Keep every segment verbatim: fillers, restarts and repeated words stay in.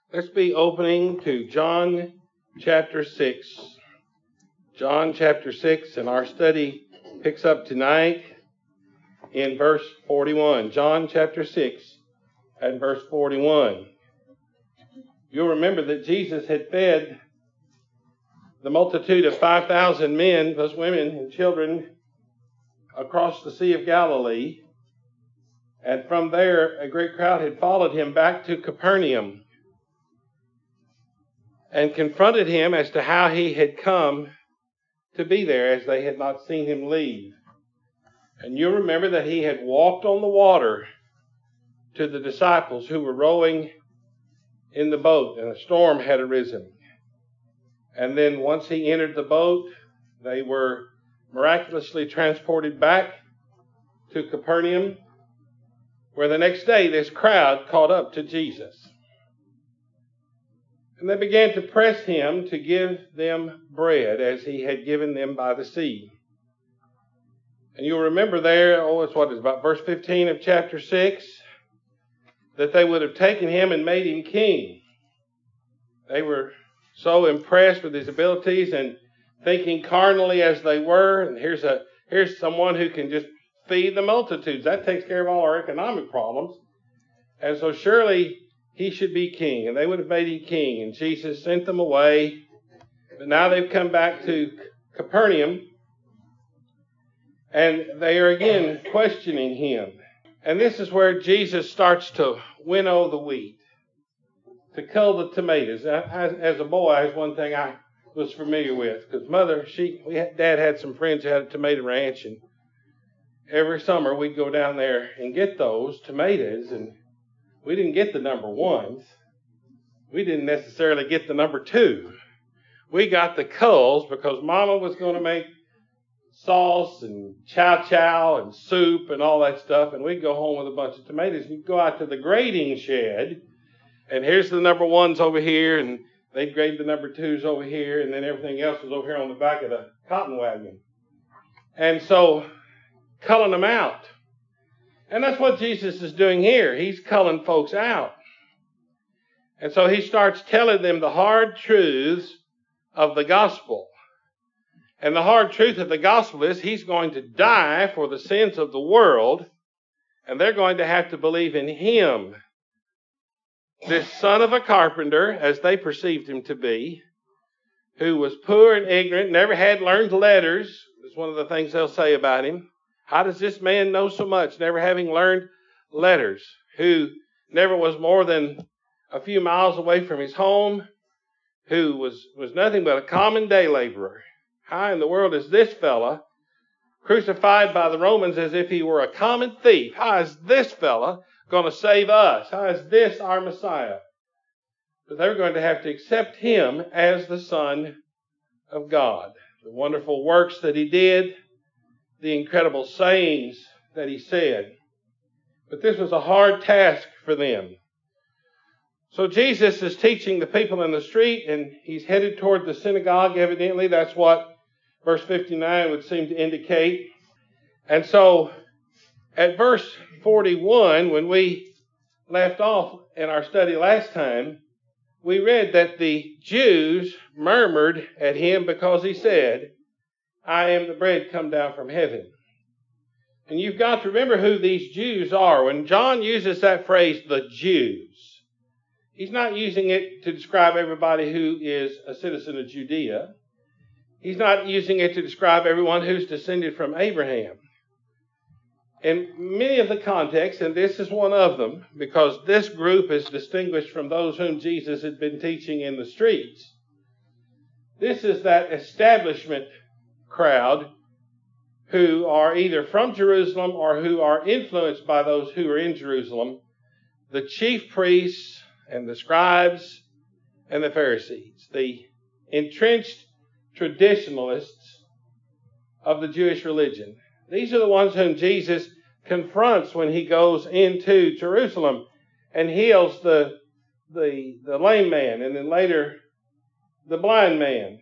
Let's be opening to John chapter six. John chapter six, and our study picks up tonight in verse forty-one. John chapter six and verse forty-one. You'll remember that Jesus had fed the multitude of five thousand men, plus women and children, across the Sea of Galilee. And from there, a great crowd had followed him back to Capernaum and confronted him as to how he had come to be there, as they had not seen him leave. And you'll remember that he had walked on the water to the disciples who were rowing in the boat, and a storm had arisen. And then once he entered the boat, they were miraculously transported back to Capernaum, where the next day this crowd caught up to Jesus. And they began to press him to give them bread as he had given them by the sea. And you'll remember there, oh, it's what is about verse fifteen of chapter six, that they would have taken him and made him king. They were so impressed with his abilities, and thinking carnally as they were, and here's a here's someone who can just feed the multitudes. That takes care of all our economic problems. And so surely he should be king. And they would have made him king. And Jesus sent them away. But now they've come back to Capernaum. And they are again questioning him. And this is where Jesus starts to winnow the wheat, to cull the tomatoes. As, as a boy, that's one thing I was familiar with. Because mother, she, we had, Dad had some friends who had a tomato ranch. And every summer we'd go down there and get those tomatoes. And we didn't get the number ones. We didn't necessarily get the number two. We got the culls because Mama was going to make sauce and chow chow and soup and all that stuff. And we'd go home with a bunch of tomatoes. We'd go out to the grading shed. And here's the number ones over here. And they'd grade the number twos over here. And then everything else was over here on the back of the cotton wagon. And so, culling them out. And that's what Jesus is doing here. He's culling folks out. And so he starts telling them the hard truths of the gospel. And the hard truth of the gospel is he's going to die for the sins of the world. And they're going to have to believe in him. This son of a carpenter, as they perceived him to be, who was poor and ignorant, never had learned letters. That's one of the things they'll say about him. How does this man know so much, never having learned letters, who never was more than a few miles away from his home, who was, was nothing but a common day laborer? How in the world is this fella crucified by the Romans as if he were a common thief? How is this fella going to save us? How is this our Messiah? But they were going to have to accept him as the Son of God. The wonderful works that he did, the incredible sayings that he said. But this was a hard task for them. So Jesus is teaching the people in the street, and he's headed toward the synagogue, evidently. That's what verse fifty-nine would seem to indicate. And so at verse forty-one, when we left off in our study last time, we read that the Jews murmured at him because he said, I am the bread come down from heaven. And you've got to remember who these Jews are. When John uses that phrase, the Jews, he's not using it to describe everybody who is a citizen of Judea. He's not using it to describe everyone who's descended from Abraham. In many of the contexts, and this is one of them, because this group is distinguished from those whom Jesus had been teaching in the streets. This is that establishment crowd who are either from Jerusalem or who are influenced by those who are in Jerusalem, the chief priests and the scribes and the Pharisees, the entrenched traditionalists of the Jewish religion. These are the ones whom Jesus confronts when he goes into Jerusalem and heals the, the, the lame man, and then later the blind man.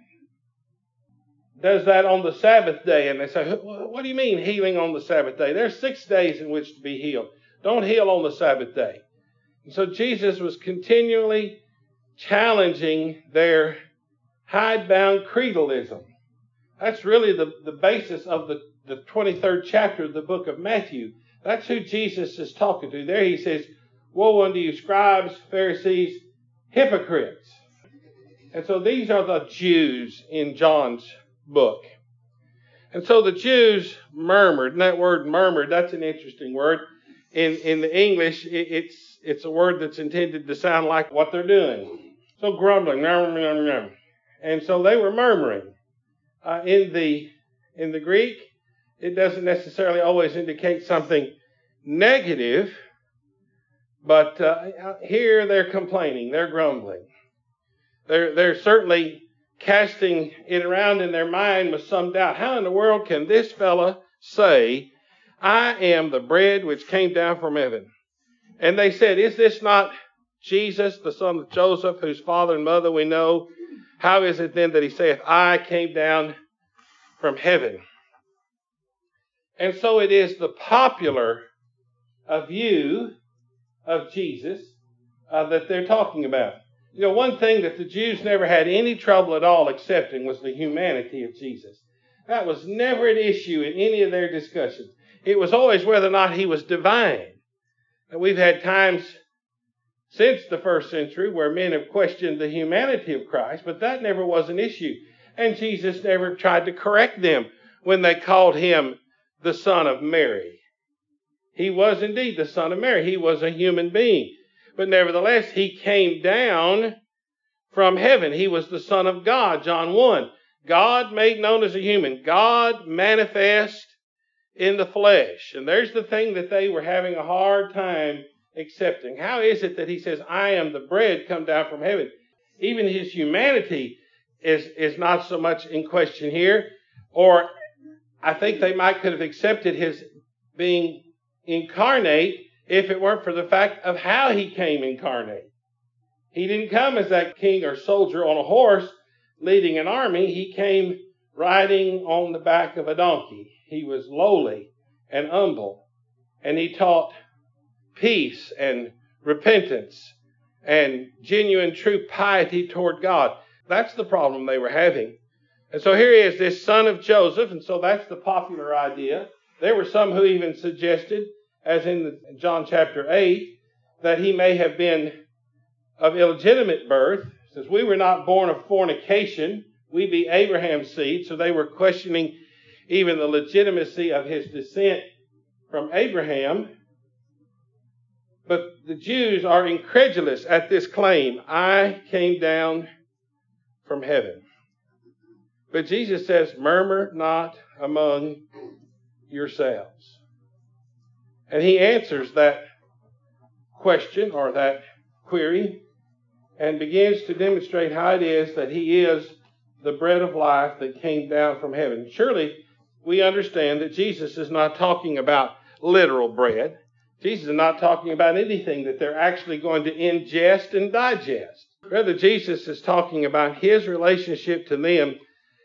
Does that on the Sabbath day. And they say, what do you mean healing on the Sabbath day? There's six days in which to be healed. Don't heal on the Sabbath day. And so Jesus was continually challenging their hidebound creedalism. That's really the, the basis of the, the twenty-third chapter of the book of Matthew. That's who Jesus is talking to. There he says, "Woe unto you, scribes, Pharisees, hypocrites." And so these are the Jews in John's book. And so the Jews murmured, and that word murmured, that's an interesting word. In, in the English, it, it's, it's a word that's intended to sound like what they're doing. So grumbling, nom, nom, nom. And so they were murmuring. Uh, in the in the Greek, it doesn't necessarily always indicate something negative, but uh, here they're complaining, they're grumbling. They're, they're certainly casting it around in their mind with some doubt. How in the world can this fella say, "I am the bread which came down from heaven"? And they said, "Is this not Jesus, the son of Joseph, whose father and mother we know? How is it then that he saith, I came down from heaven?" And so it is the popular uh, view of Jesus uh, that they're talking about. You know, one thing that the Jews never had any trouble at all accepting was the humanity of Jesus. That was never an issue in any of their discussions. It was always whether or not he was divine. And we've had times since the first century where men have questioned the humanity of Christ, but that never was an issue. And Jesus never tried to correct them when they called him the Son of Mary. He was indeed the Son of Mary. He was a human being. But nevertheless, he came down from heaven. He was the Son of God, John one. God made known as a human. God manifest in the flesh. And there's the thing that they were having a hard time accepting. How is it that he says, "I am the bread come down from heaven"? Even his humanity is, is not so much in question here. Or I think they might could have accepted his being incarnate if it weren't for the fact of how he came incarnate. He didn't come as that king or soldier on a horse leading an army. He came riding on the back of a donkey. He was lowly and humble. And he taught peace and repentance and genuine true piety toward God. That's the problem they were having. And so here he is, this son of Joseph, and so that's the popular idea. There were some who even suggested, as in John chapter eight, that he may have been of illegitimate birth. It says, "We were not born of fornication, we be Abraham's seed." So they were questioning even the legitimacy of his descent from Abraham. But the Jews are incredulous at this claim, "I came down from heaven." But Jesus says, "Murmur not among yourselves." And he answers that question or that query and begins to demonstrate how it is that he is the bread of life that came down from heaven. Surely we understand that Jesus is not talking about literal bread. Jesus is not talking about anything that they're actually going to ingest and digest. Rather, Jesus is talking about his relationship to them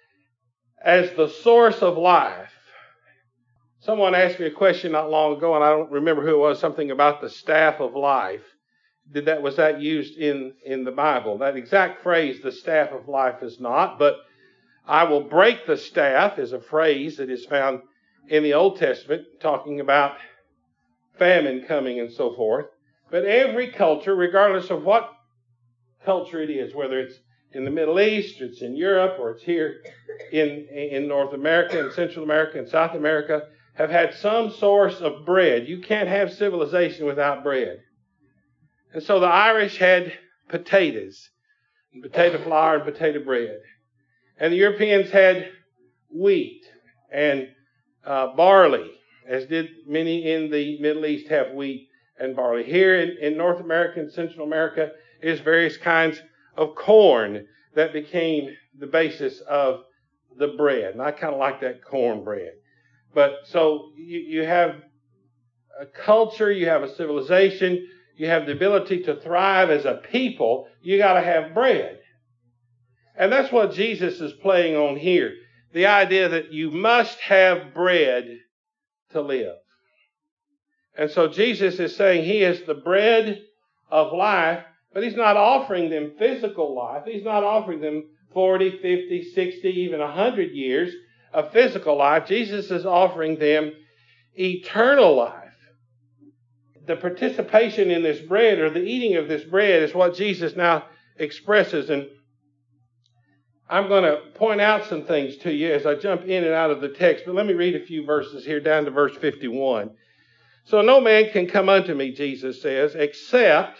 as the source of life. Someone asked me a question not long ago, and I don't remember who it was, something about the staff of life. Did that, was that used in, in the Bible? That exact phrase, the staff of life, is not, but "I will break the staff" is a phrase that is found in the Old Testament, talking about famine coming and so forth. But every culture, regardless of what culture it is, whether it's in the Middle East, or it's in Europe, or it's here in, in North America, and Central America, and South America, have had some source of bread. You can't have civilization without bread. And so the Irish had potatoes, and potato flour and potato bread. And the Europeans had wheat and uh, barley, as did many in the Middle East have wheat and barley. Here in, in North America and Central America is various kinds of corn that became the basis of the bread. And I kind of like that cornbread. But so you, you have a culture, you have a civilization, you have the ability to thrive as a people, you got to have bread. And that's what Jesus is playing on here. The idea that you must have bread to live. And so Jesus is saying he is the bread of life But he's not offering them physical life. He's not offering them forty, fifty, sixty, even one hundred years of physical life. Jesus is offering them eternal life. The participation in this bread, or the eating of this bread, is what Jesus now expresses. And I'm going to point out some things to you as I jump in and out of the text. But let me read a few verses here down to verse fifty-one. So no man can come unto me, Jesus says, except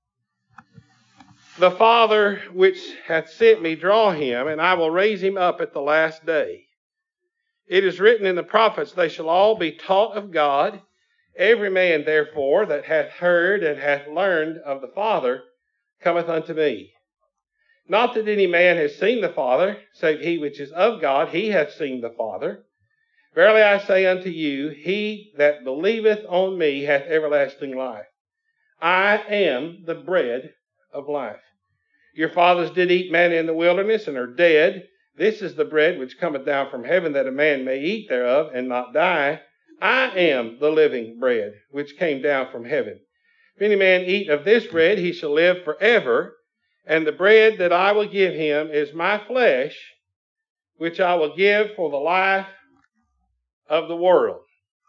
the Father which hath sent me draw him, and I will raise him up at the last day. It is written in the prophets, they shall all be taught of God. Every man, therefore, that hath heard and hath learned of the Father cometh unto me. Not that any man has seen the Father, save he which is of God, he hath seen the Father. Verily I say unto you, he that believeth on me hath everlasting life. I am the bread of life. Your fathers did eat manna in the wilderness, and are dead. This is the bread which cometh down from heaven, that a man may eat thereof, and not die. I am the living bread, which came down from heaven. If any man eat of this bread, he shall live forever. And the bread that I will give him is my flesh, which I will give for the life of the world.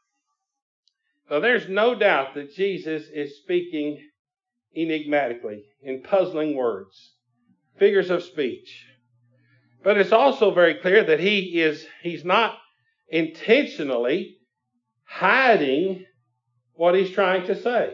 Now, there's no doubt that Jesus is speaking enigmatically, in puzzling words, figures of speech. But it's also very clear that he is, he's not intentionally hiding what he's trying to say.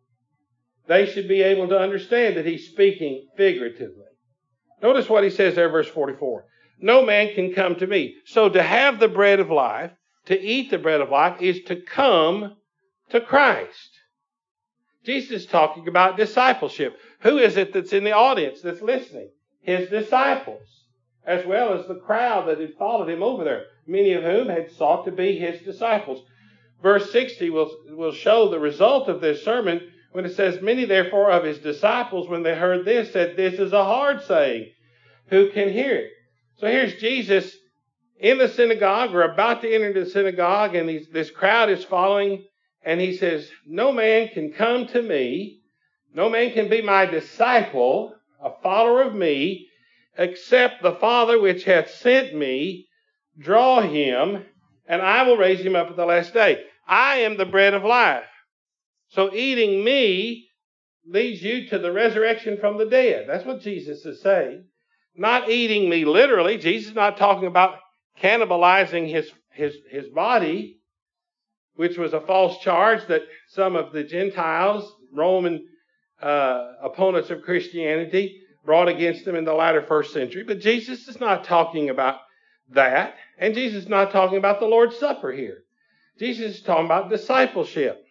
They should be able to understand that he's speaking figuratively. Notice what he says there, verse forty-four. No man can come to me. So to have the bread of life, to eat the bread of life, is to come to Christ. Jesus is talking about discipleship. Who is it that's in the audience that's listening? His disciples, as well as the crowd that had followed him over there, many of whom had sought to be his disciples. Verse sixty will, will show the result of this sermon when it says, many therefore of his disciples, when they heard this, said, this is a hard saying. Who can hear it? So here's Jesus in the synagogue, or about to enter the synagogue, and these, this crowd is following, and he says, no man can come to me, no man can be my disciple, a follower of me, except the Father which hath sent me draw him, and I will raise him up at the last day. I am the bread of life. So eating me leads you to the resurrection from the dead. That's what Jesus is saying. Not eating me literally. Jesus is not talking about cannibalizing his, his, his body, which was a false charge that some of the Gentiles, Roman uh, opponents of Christianity, brought against him in the latter first century. But Jesus is not talking about that. And Jesus is not talking about the Lord's Supper here. Jesus is talking about discipleship.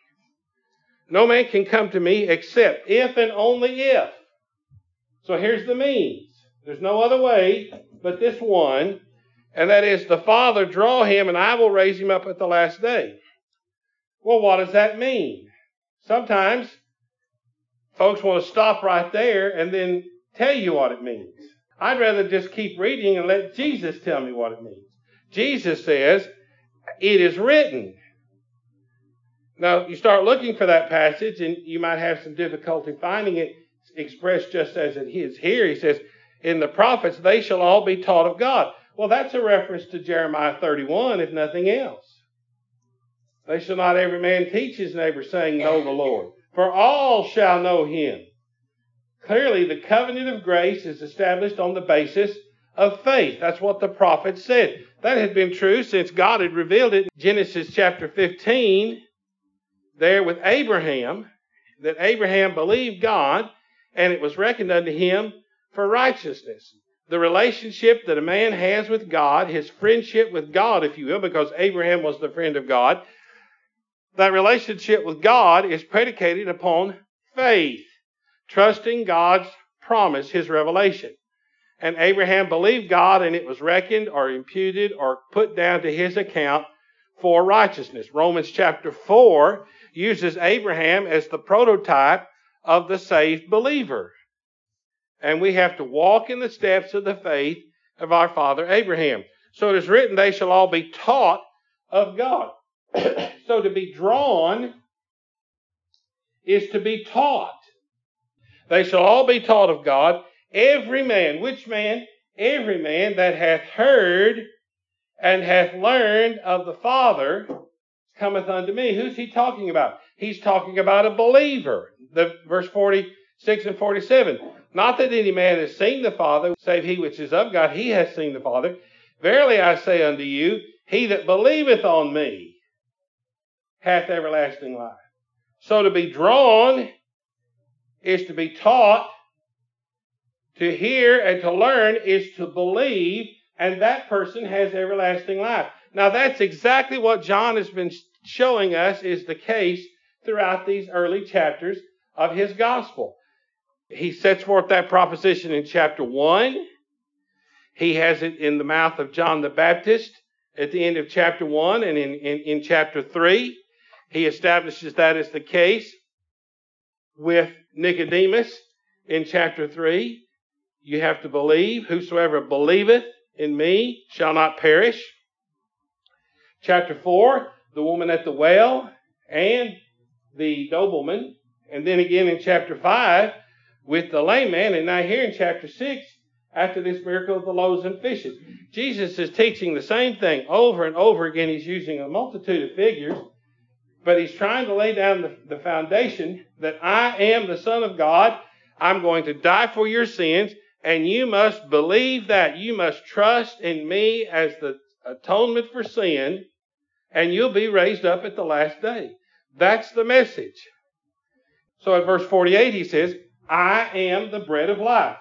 No man can come to me except if and only if. So here's the means. There's no other way but this one. And that is the Father draw him and I will raise him up at the last day. Well, what does that mean? Sometimes folks want to stop right there and then tell you what it means. I'd rather just keep reading and let Jesus tell me what it means. Jesus says, it is written. Now, you start looking for that passage and you might have some difficulty finding it expressed just as it is here. He says, in the prophets, they shall all be taught of God. Well, that's a reference to Jeremiah thirty-one, if nothing else. They shall not every man teach his neighbor, saying, know the Lord. For all shall know him. Clearly, the covenant of grace is established on the basis of faith. That's what the prophet said. That had been true since God had revealed it in Genesis chapter fifteen, there with Abraham, that Abraham believed God, and it was reckoned unto him for righteousness. The relationship that a man has with God, his friendship with God, if you will, because Abraham was the friend of God, that relationship with God is predicated upon faith, trusting God's promise, his revelation. And Abraham believed God, and it was reckoned or imputed or put down to his account for righteousness. Romans chapter four uses Abraham as the prototype of the saved believer. And we have to walk in the steps of the faith of our father Abraham. So it is written, they shall all be taught of God. So to be drawn is to be taught. They shall all be taught of God. Every man, which man? Every man that hath heard and hath learned of the Father cometh unto me. Who's he talking about? He's talking about a believer. The verse forty-six and forty-seven. Not that any man has seen the Father, save he which is of God, he hath seen the Father. Verily I say unto you, he that believeth on me hath everlasting life. So to be drawn is to be taught. To hear and to learn is to believe, and that person has everlasting life. Now that's exactly what John has been showing us is the case throughout these early chapters of his gospel. He sets forth that proposition in chapter one. He has it in the mouth of John the Baptist at the end of chapter one, and in, in, in chapter three, he establishes that as the case with Nicodemus in chapter three. You have to believe. Whosoever believeth in me shall not perish. Chapter four, the woman at the well and the nobleman. And then again in chapter five with the lame man. And now here in chapter six, after this miracle of the loaves and fishes. Jesus is teaching the same thing over and over again. He's using a multitude of figures. But he's trying to lay down the, the foundation that I am the Son of God. I'm going to die for your sins. And you must believe that. You must trust in me as the atonement for sin. And you'll be raised up at the last day. That's the message. So at verse forty-eight he says, I am the bread of life.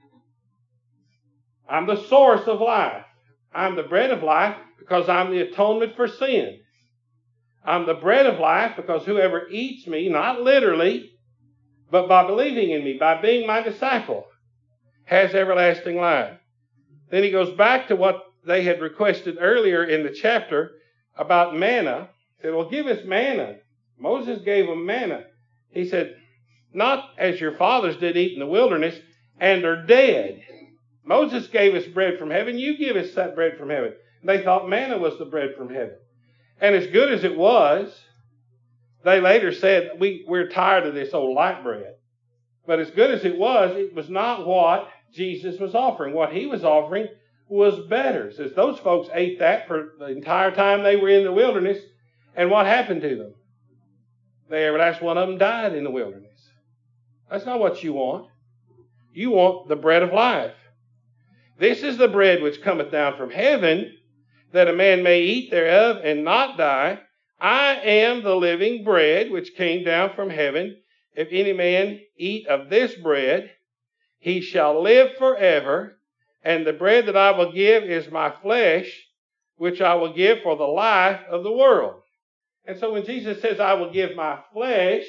I'm the source of life. I'm the bread of life because I'm the atonement for sin. I'm the bread of life because whoever eats me, not literally, but by believing in me, by being my disciple, has everlasting life. Then he goes back to what they had requested earlier in the chapter about manna. He said, well, give us manna. Moses gave them manna. He said, not as your fathers did eat in the wilderness and are dead. Moses gave us bread from heaven. You give us that bread from heaven. They thought manna was the bread from heaven. And as good as it was, they later said, we, we're tired of this old light bread. But as good as it was, it was not what Jesus was offering. What he was offering was better. It says those folks ate that for the entire time they were in the wilderness. And what happened to them? They, every last one of them died in the wilderness. That's not what you want. You want the bread of life. This is the bread which cometh down from heaven, that a man may eat thereof and not die. I am the living bread which came down from heaven. If any man eat of this bread, he shall live forever. And the bread that I will give is my flesh, which I will give for the life of the world. And so when Jesus says, I will give my flesh,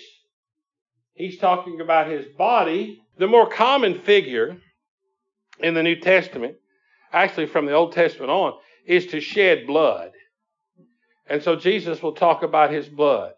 he's talking about his body. The more common figure in the New Testament, actually from the Old Testament on, is to shed blood. And so Jesus will talk about his blood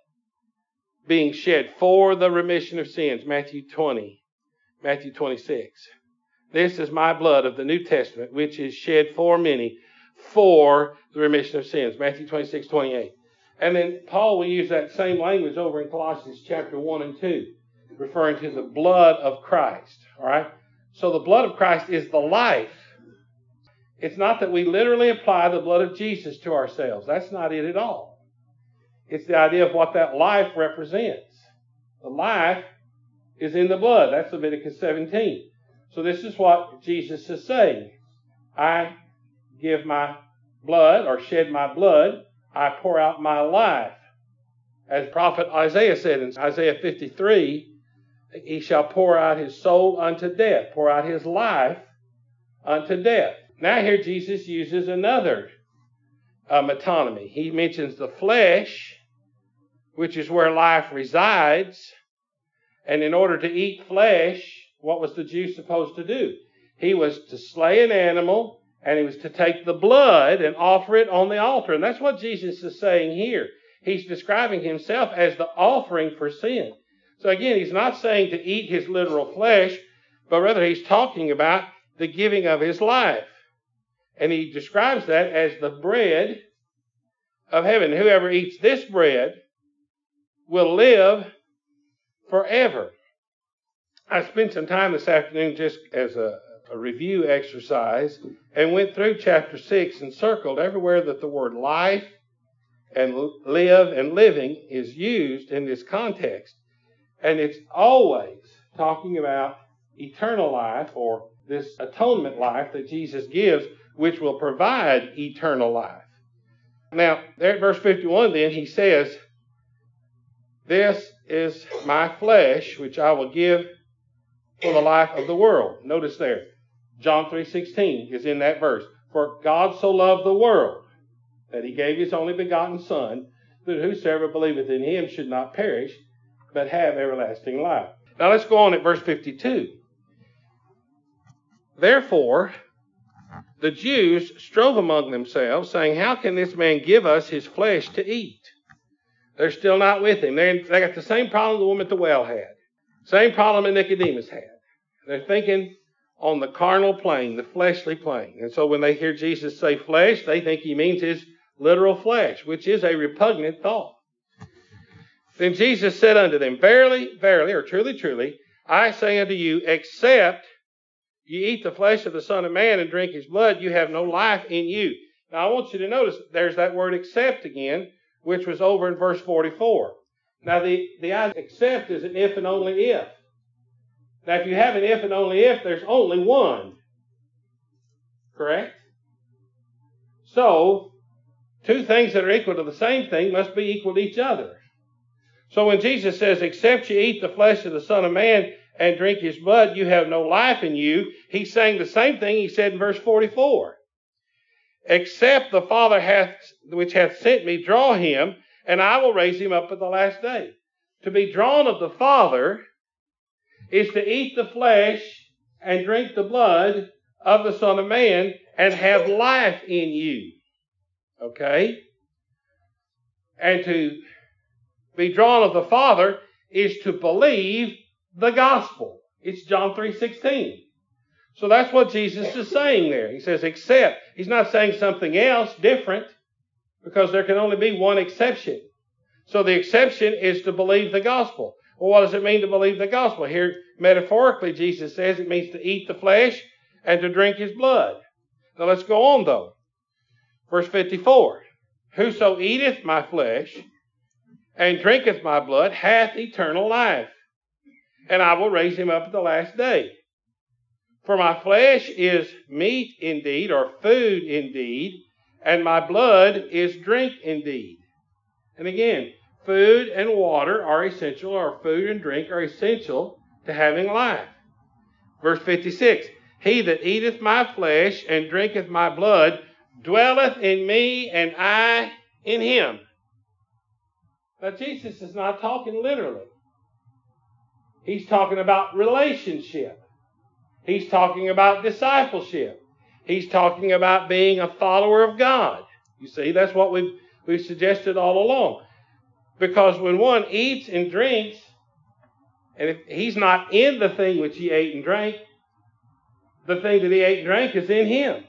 being shed for the remission of sins. Matthew twenty, Matthew twenty-six. This is my blood of the New Testament, which is shed for many for the remission of sins. Matthew twenty-six, twenty-eight. And then Paul will use that same language over in Colossians chapter one and two, referring to the blood of Christ. All right? So the blood of Christ is the life. It's not that we literally apply the blood of Jesus to ourselves. That's not it at all. It's the idea of what that life represents. The life is in the blood. That's Leviticus seventeen. So this is what Jesus is saying. I give my blood or shed my blood. I pour out my life. As prophet Isaiah said in Isaiah fifty-three, he shall pour out his soul unto death, pour out his life unto death. Now here Jesus uses another uh, metonymy. He mentions the flesh, which is where life resides. And in order to eat flesh, what was the Jew supposed to do? He was to slay an animal, and he was to take the blood and offer it on the altar. And that's what Jesus is saying here. He's describing himself as the offering for sin. So again, he's not saying to eat his literal flesh, but rather he's talking about the giving of his life. And he describes that as the bread of heaven. Whoever eats this bread will live forever. I spent some time this afternoon just as a, a review exercise and went through chapter six and circled everywhere that the word life and live and living is used in this context. And it's always talking about eternal life, or this atonement life that Jesus gives, which will provide eternal life. Now, there at verse fifty-one then, he says, "This is my flesh, which I will give for the life of the world." Notice there, John three sixteen is in that verse. "For God so loved the world, that he gave his only begotten Son, that whosoever believeth in him should not perish, but have everlasting life." Now let's go on at verse fifty-two. "Therefore the Jews strove among themselves, saying, How can this man give us his flesh to eat?" They're still not with him. They're, they got the same problem the woman at the well had. Same problem that Nicodemus had. They're thinking on the carnal plane, the fleshly plane. And so when they hear Jesus say flesh, they think he means his literal flesh, which is a repugnant thought. "Then Jesus said unto them, Verily, verily, or truly, truly, I say unto you, except you eat the flesh of the Son of Man and drink his blood, you have no life in you." Now I want you to notice there's that word except again, which was over in verse forty-four. Now the, the except is an if and only if. Now if you have an if and only if, there's only one. Correct? So, two things that are equal to the same thing must be equal to each other. So when Jesus says, "Except you eat the flesh of the Son of Man and drink his blood, you have no life in you," he's saying the same thing he said in verse forty-four. "Except the Father hath, which hath sent me draw him, and I will raise him up at the last day." To be drawn of the Father is to eat the flesh and drink the blood of the Son of Man and have life in you. Okay? And to be drawn of the Father is to believe the gospel. It's John three sixteen. So that's what Jesus is saying there. He says, except. He's not saying something else different, because there can only be one exception. So the exception is to believe the gospel. Well, what does it mean to believe the gospel? Here, metaphorically, Jesus says it means to eat the flesh and to drink his blood. Now let's go on, though. Verse fifty-four. "Whoso eateth my flesh and drinketh my blood hath eternal life, and I will raise him up at the last day. For my flesh is meat indeed, or food indeed, and my blood is drink indeed." And again, food and water are essential, or food and drink are essential to having life. Verse fifty-six. "He that eateth my flesh and drinketh my blood dwelleth in me, and I in him." Now Jesus is not talking literally. He's talking about relationship. He's talking about discipleship. He's talking about being a follower of God. You see, that's what we've, we've suggested all along. Because when one eats and drinks, and if he's not in the thing which he ate and drank, the thing that he ate and drank is in him.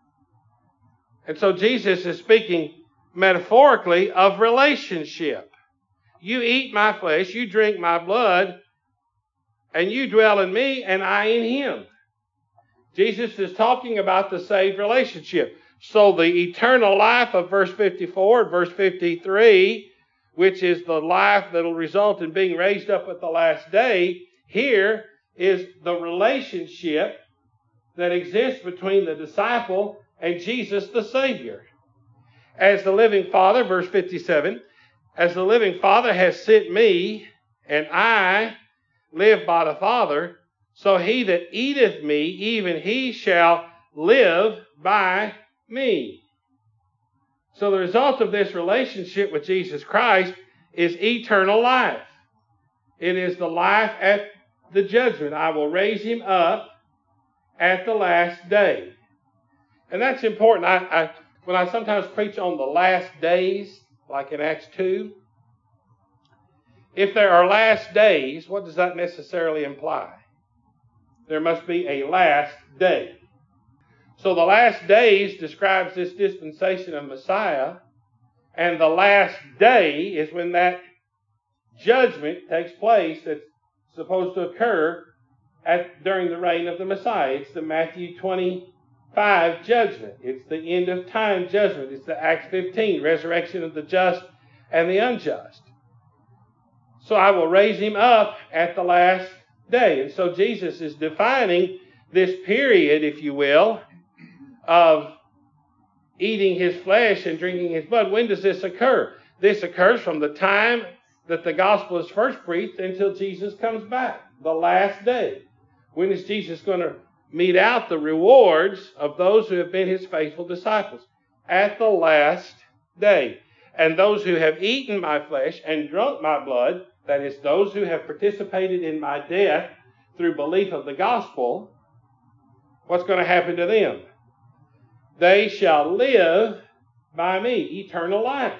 And so Jesus is speaking metaphorically of relationship. You eat my flesh, you drink my blood, and you dwell in me, and I in him. Jesus is talking about the saved relationship. So the eternal life of verse fifty-four and verse fifty-three, which is the life that will result in being raised up at the last day, here is the relationship that exists between the disciple and Jesus the Savior. As the living Father, verse fifty-seven, "As the living Father has sent me, and I live by the Father, so he that eateth me, even he shall live by me." So the result of this relationship with Jesus Christ is eternal life. It is the life at the judgment. I will raise him up at the last day. And that's important. I, I, when I sometimes preach on the last days, like in Acts two, if there are last days, what does that necessarily imply? There must be a last day. So the last days describes this dispensation of Messiah, and the last day is when that judgment takes place that's supposed to occur at, during the reign of the Messiah. It's the Matthew twenty-five judgment. It's the end of time judgment. It's the Acts fifteen, resurrection of the just and the unjust. So I will raise him up at the last day. And so Jesus is defining this period, if you will, of eating his flesh and drinking his blood. When does this occur? This occurs from the time that the gospel is first preached until Jesus comes back, the last day. When is Jesus going to mete out the rewards of those who have been his faithful disciples? At the last day. And those who have eaten my flesh and drunk my blood, that is, those who have participated in my death through belief of the gospel, what's going to happen to them? They shall live by me, eternal life.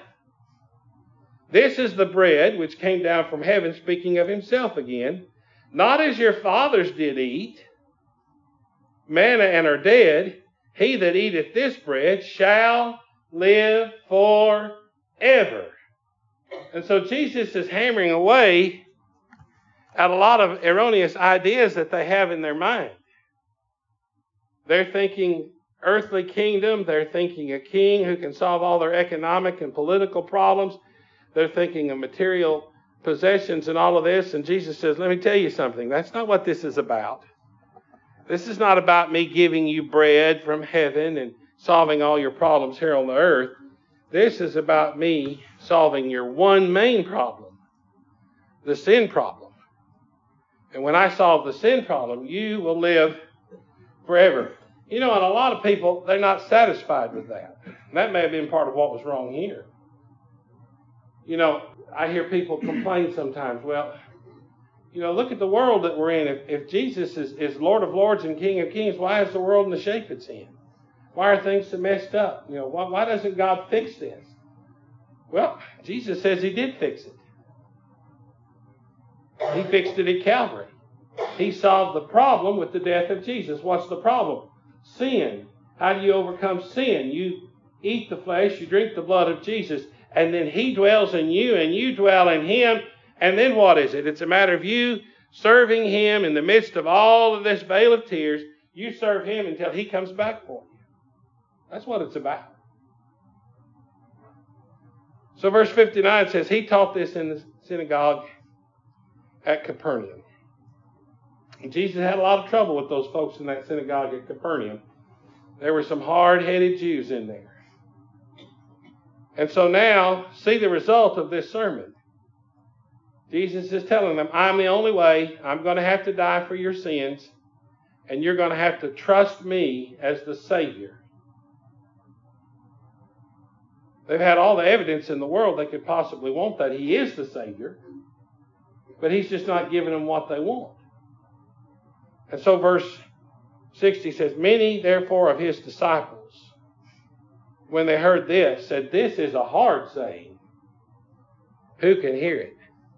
This is the bread which came down from heaven, speaking of himself again, not as your fathers did eat manna and are dead. He that eateth this bread shall live forever. And so Jesus is hammering away at a lot of erroneous ideas that they have in their mind. They're thinking earthly kingdom. They're thinking a king who can solve all their economic and political problems. They're thinking of material possessions and all of this. And Jesus says, let me tell you something. That's not what this is about. This is not about me giving you bread from heaven and solving all your problems here on the earth. This is about me solving your one main problem, the sin problem. And when I solve the sin problem, you will live forever. You know, and a lot of people, they're not satisfied with that. That may have been part of what was wrong here. You know, I hear people complain sometimes, well, you know, look at the world that we're in. If, if Jesus is, is Lord of Lords and King of Kings, why is the world in the shape it's in? Why are things so messed up? You know, why, why doesn't God fix this? Well, Jesus says he did fix it. He fixed it at Calvary. He solved the problem with the death of Jesus. What's the problem? Sin. How do you overcome sin? You eat the flesh, you drink the blood of Jesus, and then he dwells in you and you dwell in him. And then what is it? It's a matter of you serving him in the midst of all of this veil of tears. You serve him until he comes back for you. That's what it's about. So verse fifty-nine says, he taught this in the synagogue at Capernaum. And Jesus had a lot of trouble with those folks in that synagogue at Capernaum. There were some hard-headed Jews in there. And so now, see the result of this sermon. Jesus is telling them, I'm the only way. I'm going to have to die for your sins. And you're going to have to trust me as the Savior. They've had all the evidence in the world they could possibly want that he is the Savior. But he's just not giving them what they want. And so verse sixty says, many therefore of his disciples, when they heard this, said, this is a hard saying. Who can hear it?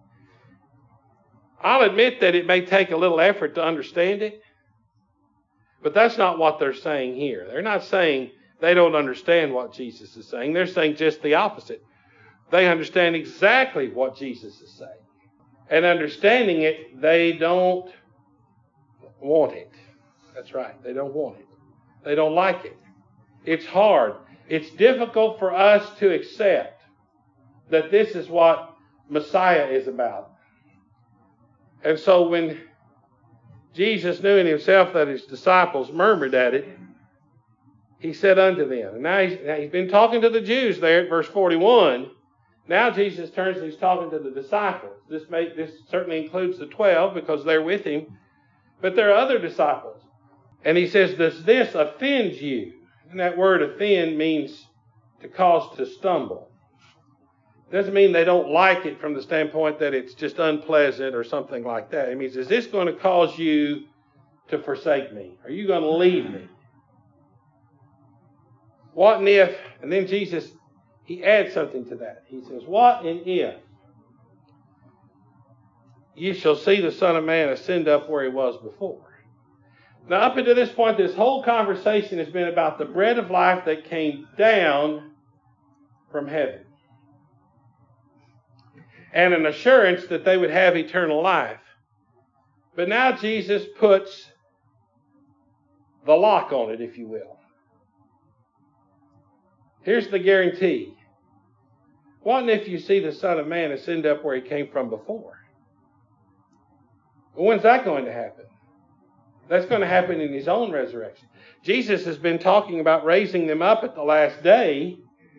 I'll admit that it may take a little effort to understand it. But that's not what they're saying here. They're not saying they don't understand what Jesus is saying. They're saying just the opposite. They understand exactly what Jesus is saying. And understanding it, they don't want it. That's right. They don't want it. They don't like it. It's hard. It's difficult for us to accept that this is what Messiah is about. And so when Jesus knew in himself that his disciples murmured at it, he said unto them, and now he's, now he's been talking to the Jews there at verse forty-one. Now Jesus turns and he's talking to the disciples. This, may, this certainly includes the twelve because they're with him. But there are other disciples. And he says, does this offend you? And that word offend means to cause to stumble. Doesn't mean they don't like it from the standpoint that it's just unpleasant or something like that. It means, is this going to cause you to forsake me? Are you going to leave me? What and if, and then Jesus, he adds something to that. He says, what and if ye shall see the Son of Man ascend up where he was before? Now, up until this point, this whole conversation has been about the bread of life that came down from heaven. And an assurance that they would have eternal life. But now Jesus puts the lock on it, if you will. Here's the guarantee. What if you see the Son of Man ascend up where he came from before? Well, when's that going to happen? That's going to happen in his own resurrection. Jesus has been talking about raising them up at the last day.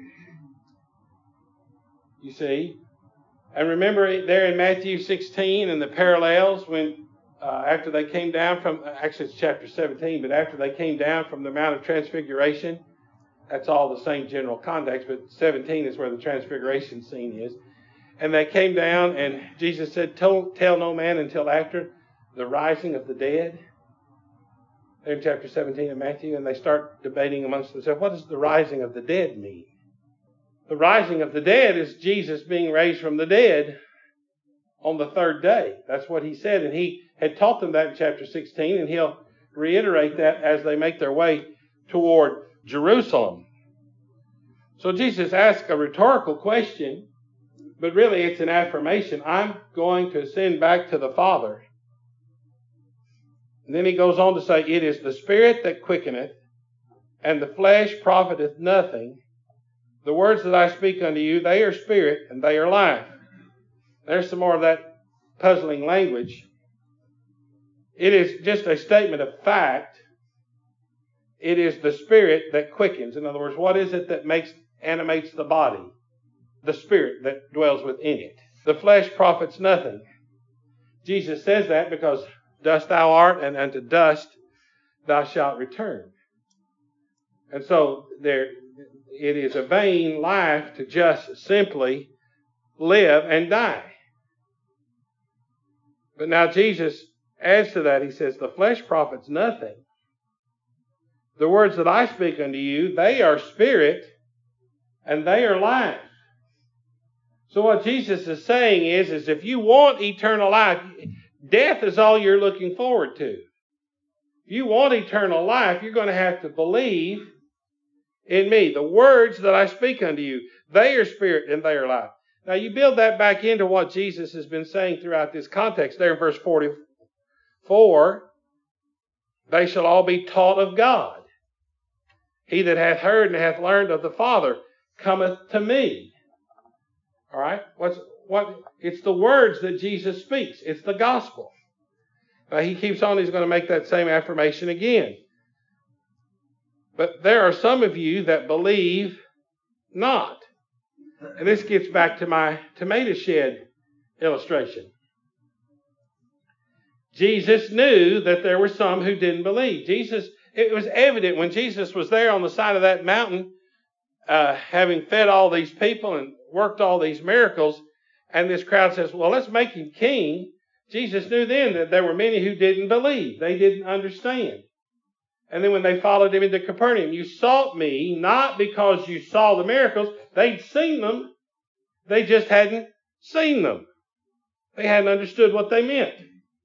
You see? And remember there in Matthew sixteen and the parallels when uh, after they came down from, actually it's chapter seventeen, but after they came down from the Mount of Transfiguration, that's all the same general context, but seventeen is where the Transfiguration scene is. And they came down and Jesus said, tell, tell no man until after the rising of the dead. There in chapter seventeen of Matthew, and they start debating amongst themselves, what does the rising of the dead mean? The rising of the dead is Jesus being raised from the dead on the third day. That's what he said, and he had taught them that in chapter sixteen, and he'll reiterate that as they make their way toward Jerusalem. So Jesus asked a rhetorical question, but really it's an affirmation. I'm going to ascend back to the Father. And then he goes on to say, it is the Spirit that quickeneth, and the flesh profiteth nothing. The words that I speak unto you, they are spirit, and they are life. There's some more of that puzzling language. It is just a statement of fact. It is the Spirit that quickens. In other words, what is it that makes animates the body? The Spirit that dwells within it. The flesh profits nothing. Jesus says that because dust thou art, and unto dust thou shalt return. And so there, it is a vain life to just simply live and die. But now Jesus adds to that. He says, the flesh profits nothing. The words that I speak unto you, they are spirit and they are life. So what Jesus is saying is, is if you want eternal life, death is all you're looking forward to. If you want eternal life, you're going to have to believe in me. The words that I speak unto you, they are spirit and they are life. Now you build that back into what Jesus has been saying throughout this context. There in verse forty-four, they shall all be taught of God. He that hath heard and hath learned of the Father cometh to me. All right? What's what? It's the words that Jesus speaks. It's the gospel. Now he keeps on. He's going to make that same affirmation again. But there are some of you that believe not. And this gets back to my tomato shed illustration. Jesus knew that there were some who didn't believe. Jesus, it was evident when Jesus was there on the side of that mountain, uh, having fed all these people and worked all these miracles, and this crowd says, well, let's make him king. Jesus knew then that there were many who didn't believe. They didn't understand. And then when they followed him into Capernaum, you sought me not because you saw the miracles. They'd seen them. They just hadn't seen them. They hadn't understood what they meant.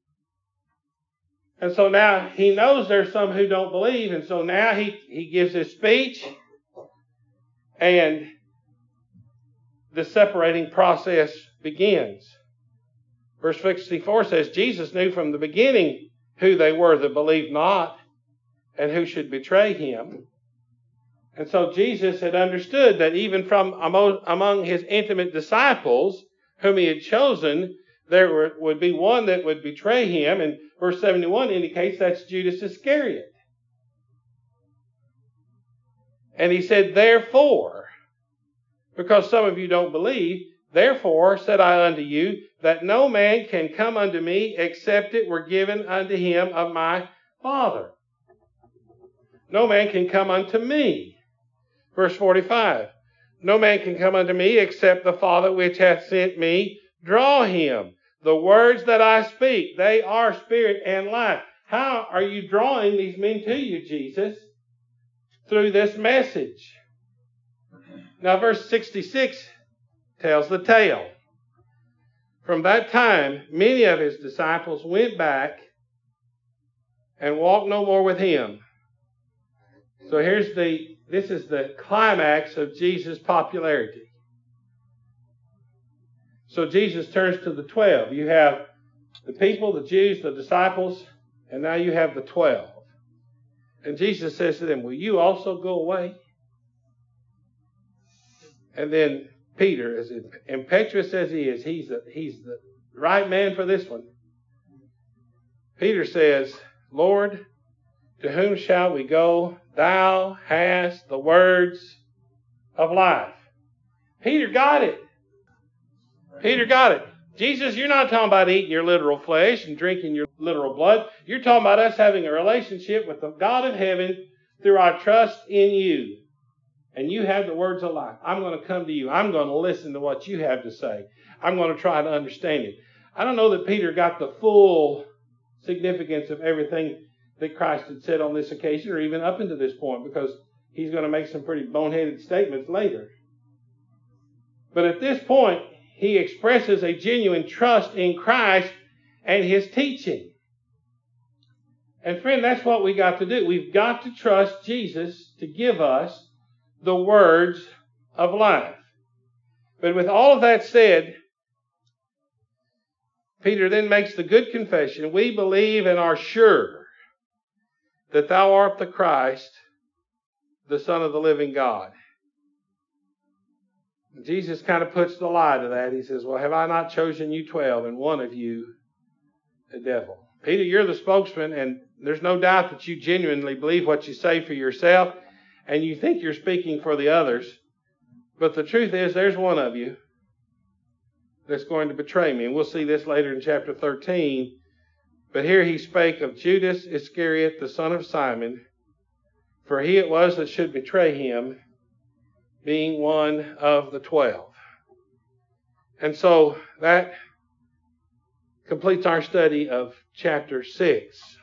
And so now he knows there's some who don't believe. And so now he, he gives his speech. And the separating process begins. Verse sixty-four says, Jesus knew from the beginning who they were that believed not, and who should betray him. And so Jesus had understood that even from among his intimate disciples, whom he had chosen, there were, would be one that would betray him. And verse seventy-one indicates that's Judas Iscariot. And he said, therefore, because some of you don't believe, therefore said I unto you, that no man can come unto me except it were given unto him of my Father. No man can come unto me. Verse forty-five. No man can come unto me except the Father which hath sent me draw him. The words that I speak, they are spirit and life. How are you drawing these men to you, Jesus? Through this message. Now verse sixty-six tells the tale. From that time, many of his disciples went back and walked no more with him. So here's the, this is the climax of Jesus' popularity. So Jesus turns to the twelve. You have the people, the Jews, the disciples, and now you have the twelve. And Jesus says to them, will you also go away? And then Peter, as impetuous as he is, he's the, he's the right man for this one. Peter says, Lord, to whom shall we go? Thou hast the words of life. Peter got it. Peter got it. Jesus, you're not talking about eating your literal flesh and drinking your literal blood. You're talking about us having a relationship with the God of heaven through our trust in you. And you have the words of life. I'm going to come to you. I'm going to listen to what you have to say. I'm going to try to understand it. I don't know that Peter got the full significance of everything that Christ had said on this occasion, or even up until this point, because he's going to make some pretty boneheaded statements later. But at this point, he expresses a genuine trust in Christ and his teaching. And friend, that's what we got to do. We've got to trust Jesus to give us the words of life. But with all of that said, Peter then makes the good confession, we believe and are sure that thou art the Christ, the Son of the living God. Jesus kind of puts the lie to that. He says, well, have I not chosen you twelve, and one of you the devil? Peter, you're the spokesman, and there's no doubt that you genuinely believe what you say for yourself, and you think you're speaking for the others. But the truth is, there's one of you that's going to betray me. And we'll see this later in chapter thirteen. But here he spake of Judas Iscariot, the son of Simon, for he it was that should betray him, being one of the twelve. And so that completes our study of chapter six.